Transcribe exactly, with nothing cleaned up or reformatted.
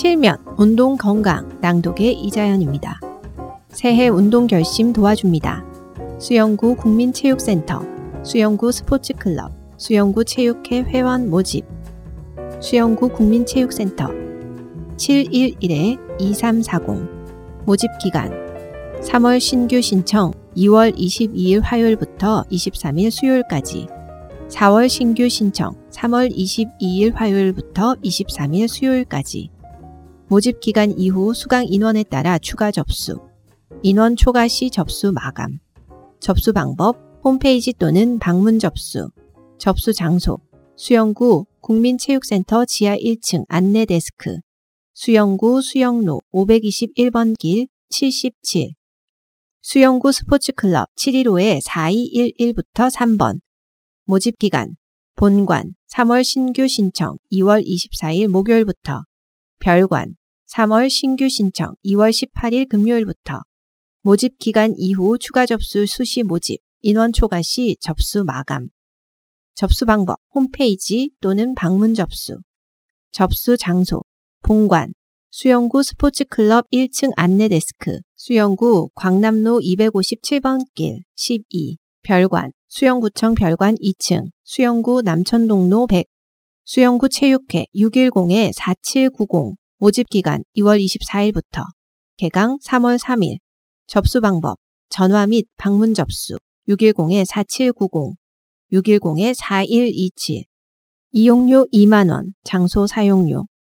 실면, 운동 건강, 낭독의 이자연입니다. 새해 운동 결심 도와줍니다. 수영구 국민체육센터, 수영구 스포츠클럽, 수영구 체육회 회원 모집, 수영구 국민체육센터 칠일일 이삼사공 모집기간 삼월 신규 신청 이월 이십이일 화요일부터 이십삼일 수요일까지, 사월 신규 신청 삼월 이십이일 화요일부터 이십삼일 수요일까지. 모집기간 이후 수강 인원에 따라 추가 접수. 인원 초과 시 접수 마감. 접수 방법 홈페이지 또는 방문 접수. 접수 장소 수영구 국민체육센터 지하 일 층 안내 데스크, 수영구 수영로 오백이십일 번 길 칠십칠, 수영구 스포츠클럽 칠일오 사이일일부터 삼 번. 모집기간 본관 삼월 신규 신청 이월 이십사일 목요일부터, 별관 삼월 신규 신청 이월 십팔일 금요일부터. 모집기간 이후 추가 접수 수시 모집, 인원 초과 시 접수 마감. 접수 방법 홈페이지 또는 방문 접수. 접수 장소 본관 수영구 스포츠클럽 일 층 안내 데스크, 수영구 광남로 이백오십칠 번 길 십이, 별관 수영구청 별관 이 층, 수영구 남천동로 백, 수영구 체육회 육일공 사칠구공, 모집기간 이월 이십사일부터, 개강 삼월 삼일. 접수 방법 전화 및 방문 접수 육일공 사칠구공, 육일공 사일이칠. 이용료 이만 원, 장소 사용료